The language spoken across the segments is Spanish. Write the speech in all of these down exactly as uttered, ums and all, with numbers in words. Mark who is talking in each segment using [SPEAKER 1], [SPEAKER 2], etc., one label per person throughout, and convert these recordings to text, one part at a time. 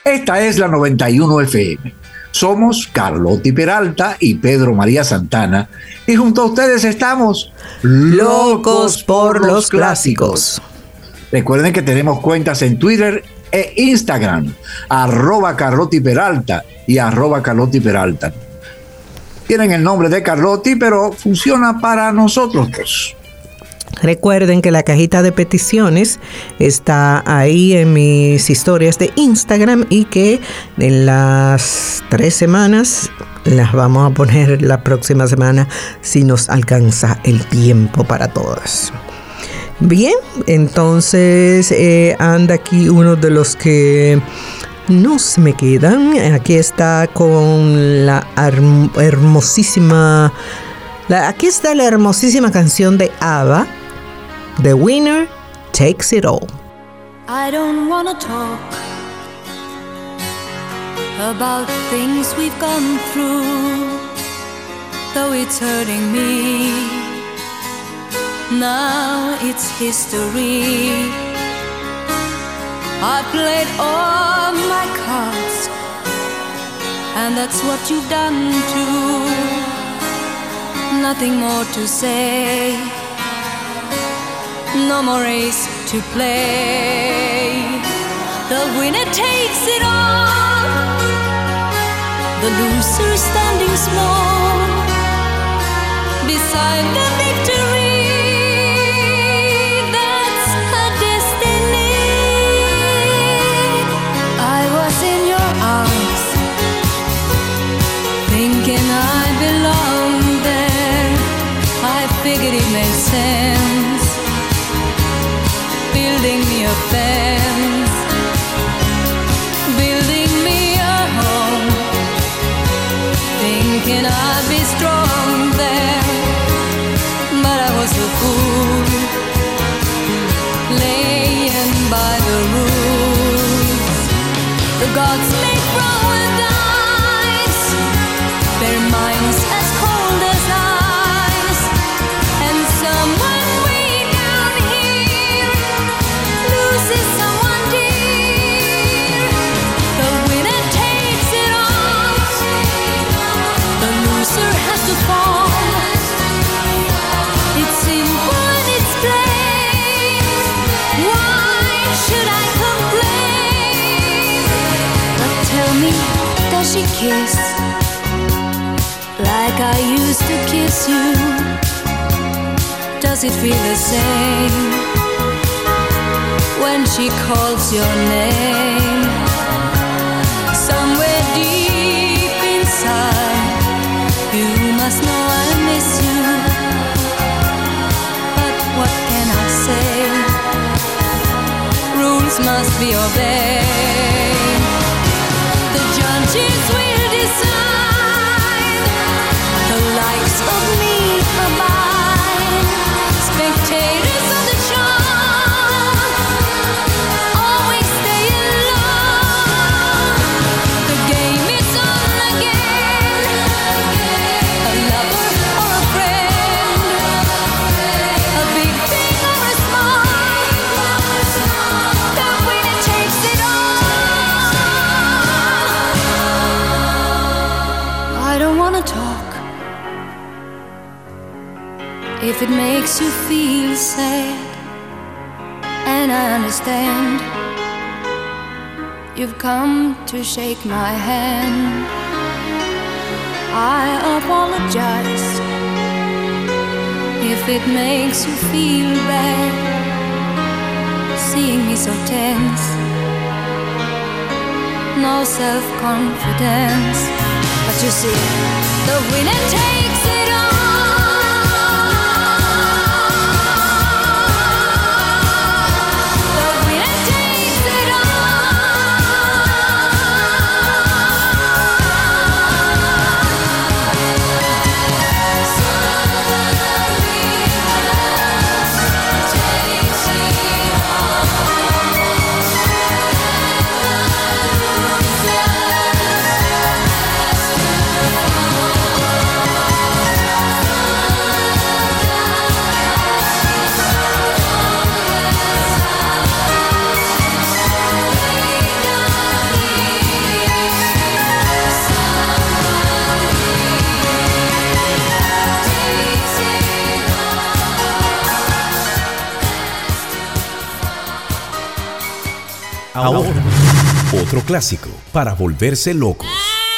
[SPEAKER 1] Esta es la noventa y uno F M. Somos Carlotti Peralta y Pedro María Santana, y junto a ustedes estamos
[SPEAKER 2] locos por los clásicos.
[SPEAKER 1] Recuerden que tenemos cuentas en Twitter e Instagram, arroba Carlotti Peralta y arroba Carlotti Peralta. Tienen el nombre de Carlotti, pero funciona para nosotros dos.
[SPEAKER 2] Recuerden que la cajita de peticiones está ahí en mis historias de Instagram y que en las tres semanas las vamos a poner la próxima semana si nos alcanza el tiempo para todas. Bien, entonces eh, anda aquí uno de los que no se me quedan. Aquí está con la herm- hermosísima... La, aquí está la hermosísima canción de ABBA, The Winner Takes It All.
[SPEAKER 3] I don't wanna talk about things we've gone through, though it's hurting me. Now it's history. I played all my cards, and that's what you've done too. Nothing more to say, no more race to play. The winner takes it all, the loser standing small beside the victory. That's her destiny. I was in your arms, thinking I belonged there. I figured it made sense, building me a fence, building me a home, thinking I'd be strong there, but I was a fool, laying by the rules. The gods may throw a dice, their minds as cold as ice, and someone way down here loses someone dear. The winner takes it all, the loser has to fall. It's simple and it's plain, why should I complain? But tell me, does she kiss like I used to kiss you? Does it feel the same when she calls your name? Somewhere deep inside, you must know I miss you. But what can I say? Rules must be obeyed. The judges will decide, the likes of me abide. Spectators of the show always stay alone. The game is on again, a lover or a friend, a big thing or a small, the winner takes it all. I don't wanna talk if it makes you feel sad, and I understand. You've come to shake my hand. I apologize if it makes you feel bad, seeing me so tense, no self-confidence. But you see, the winner takes it all.
[SPEAKER 4] Ahora, otro clásico para volverse locos.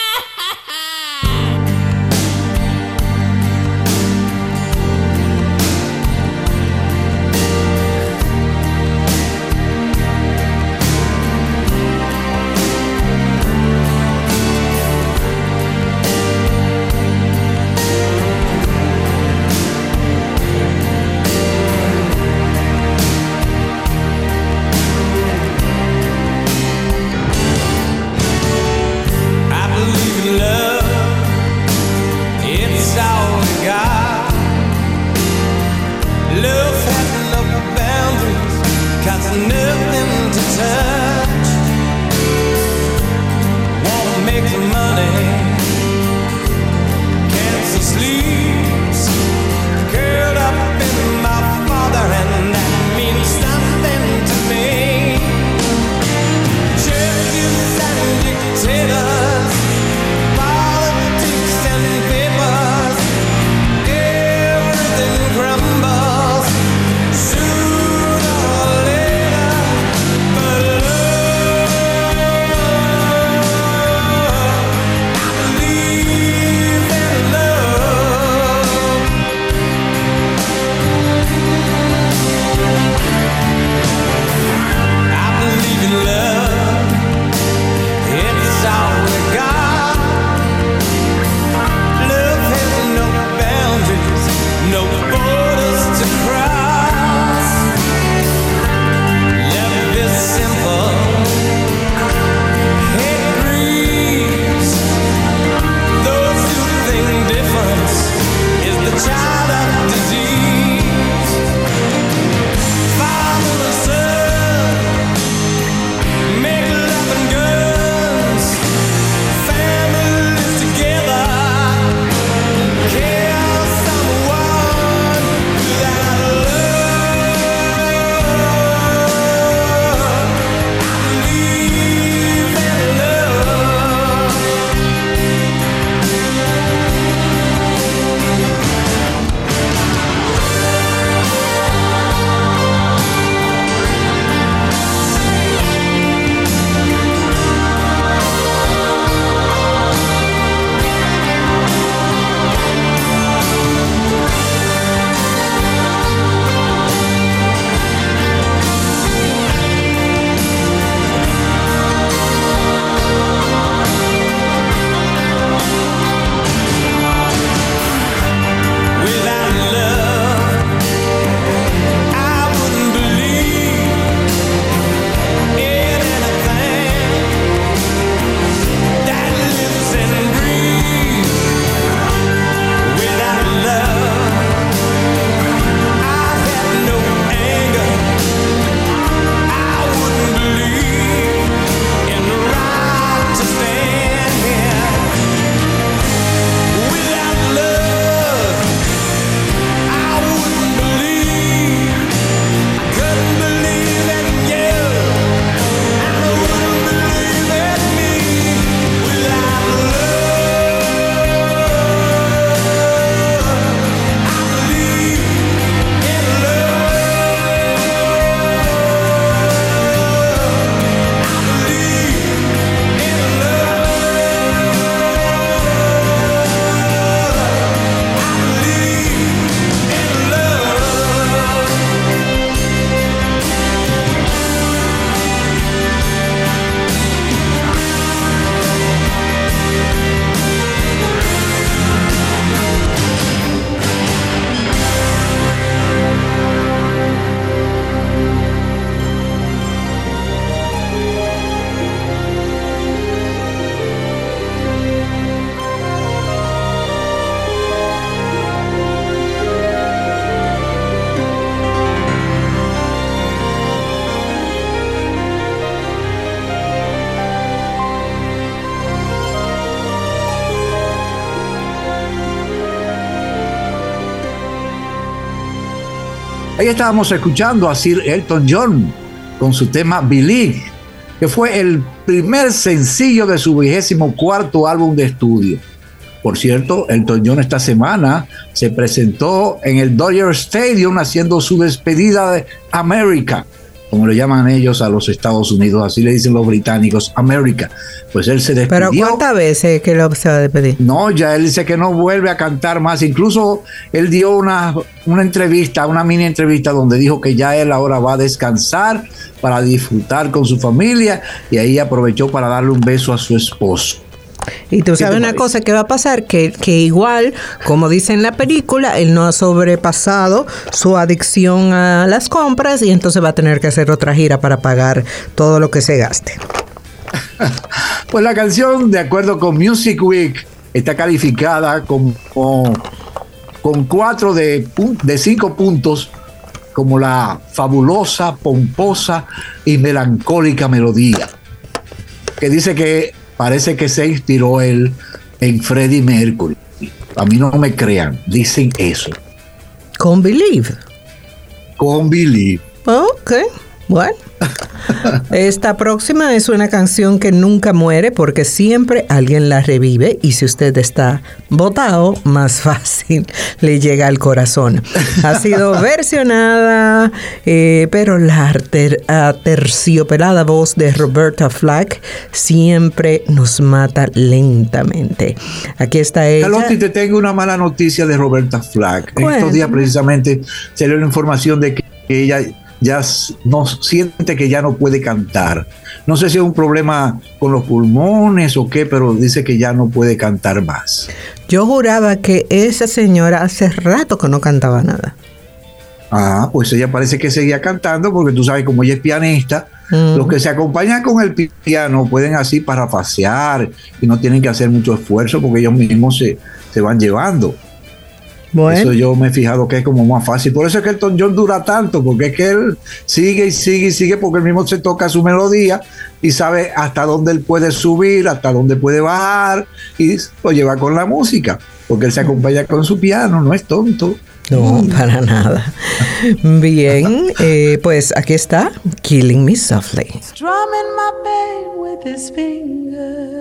[SPEAKER 1] Ahí estábamos escuchando a Sir Elton John con su tema Believe, que fue el primer sencillo de su vigésimo cuarto álbum de estudio. Por cierto, Elton John esta semana se presentó en el Dodger Stadium haciendo su despedida de America. como le llaman ellos a los Estados Unidos, así le dicen los británicos, America. Pues él se despidió.
[SPEAKER 2] ¿Pero cuántas veces que lo se va a despedir?
[SPEAKER 1] No, ya él dice que no vuelve a cantar más. Incluso él dio una, una entrevista, una mini entrevista donde dijo que ya él ahora va a descansar para disfrutar con su familia, y ahí aprovechó para darle un beso a su esposo.
[SPEAKER 2] Y tú sabes una cosa que va a pasar, que, que igual, como dice en la película, él no ha sobrepasado su adicción a las compras y entonces va a tener que hacer otra gira para pagar todo lo que se gaste.
[SPEAKER 1] Pues la canción, de acuerdo con Music Week, está calificada como, con cuatro de, de cinco puntos como la fabulosa, pomposa y melancólica melodía, que dice que parece que se inspiró él en Freddie Mercury. A mí no me crean, dicen eso.
[SPEAKER 2] Con Believe.
[SPEAKER 1] Con Believe.
[SPEAKER 2] Ok, bueno. Esta próxima es una canción que nunca muere porque siempre alguien la revive, y si usted está botado, más fácil le llega al corazón. Ha sido versionada, eh, pero la ter aterciopelada voz de Roberta Flack siempre nos mata lentamente. Aquí está ella.
[SPEAKER 1] Carlotti, te tengo una mala noticia de Roberta Flack. En estos días precisamente se dio la información de que ella ya no siente que ya no puede cantar. No sé si es un problema con los pulmones o qué, pero dice que ya no puede cantar más.
[SPEAKER 2] Yo juraba que esa señora hace rato que no cantaba nada.
[SPEAKER 1] Ah, pues ella parece que seguía cantando, porque tú sabes, como ella es pianista, mm. los que se acompañan con el piano pueden así parafasear y no tienen que hacer mucho esfuerzo porque ellos mismos se, se van llevando. Bueno. Eso yo me he fijado que es como más fácil. Por eso es que Elton John dura tanto, porque es que él sigue y sigue y sigue, porque él mismo se toca su melodía y sabe hasta dónde él puede subir, hasta dónde puede bajar, y lo lleva con la música, porque él se acompaña con su piano, no es tonto.
[SPEAKER 2] No, para nada. Bien, eh, pues aquí está Killing Me Softly.
[SPEAKER 5] Strumming my pain with his fingers,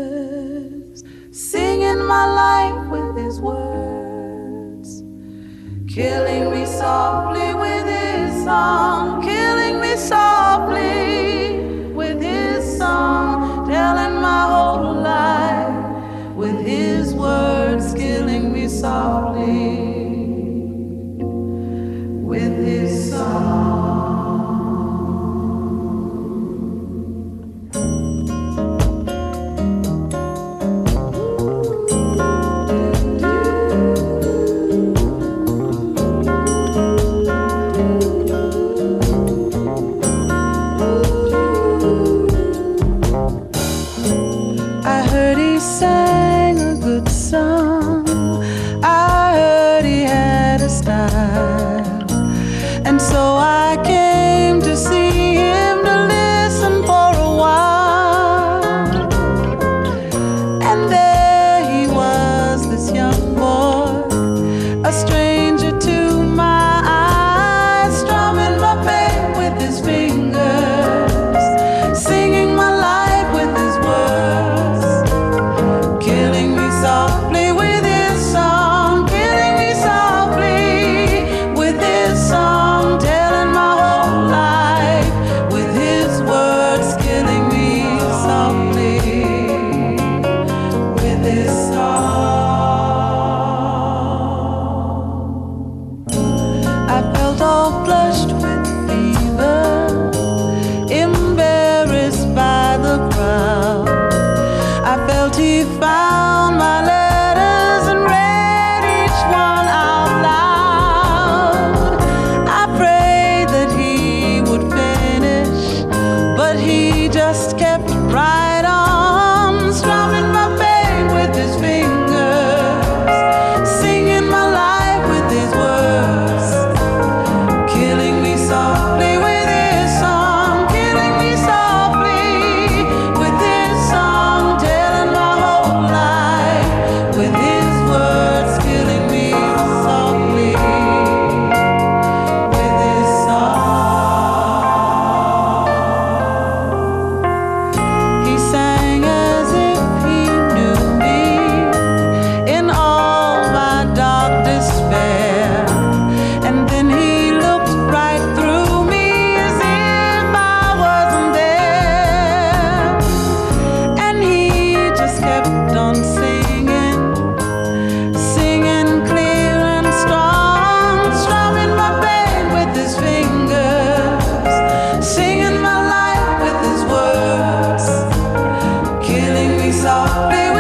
[SPEAKER 5] singing my life with his words, killing me softly with his song, killing me softly with his song, telling my whole life with his words, killing me softly with his song. I heard he sang a good song, I heard he had a style, and so I came to see him to listen for a while. And there he was, this young boy, a stranger to my eyes, strumming my pain with his fingers, singing my life with his words, killing me softly with his song, killing me softly with his song, telling my whole life with his words, killing me softly with his song. I felt all flushed with fever, embarrassed by the crowd. I felt he found my letters and read each one out loud. I prayed that he would finish, but he just kept right on, strumming my pain with his fingers, singing my life with his words, killing me softly with his song, killing me softly with his song, telling my whole life be